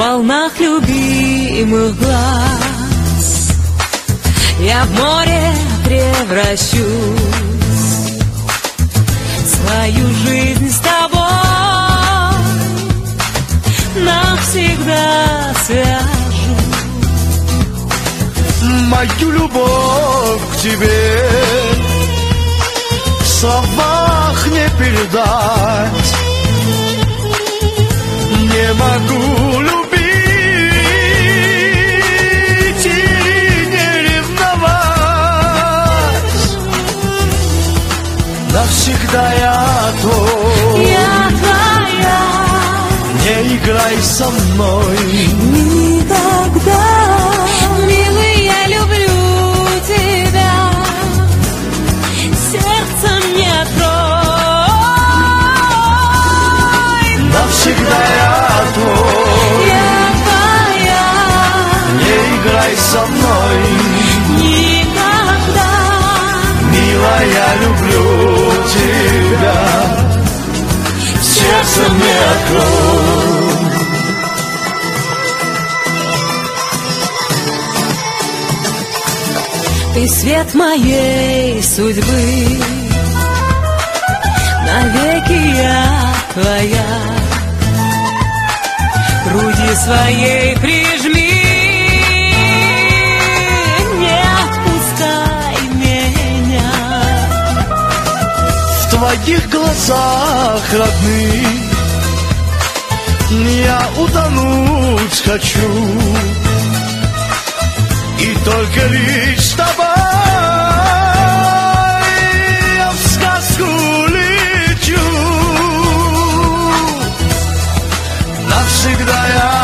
волнах любимых глаз я в море превращусь, свою жизнь с тобой навсегда свяжу. Мою любовь к тебе в словах не передать. Не могу любить и не ревновать. Навсегда я твой, Я твоя, не играй со мной никогда. Милый, я люблю тебя, сердцем не открой. Навсегда я твой, Я твоя, не играй со мной. никогда. Милая, я люблю тебя, сердцем не открой. Ты свет моей судьбы, навеки я твоя. Груди своей прижми, не отпускай меня. В твоих глазах, родных, я утонуть хочу. И только лишь с тобой я в сказку лечу. Навсегда я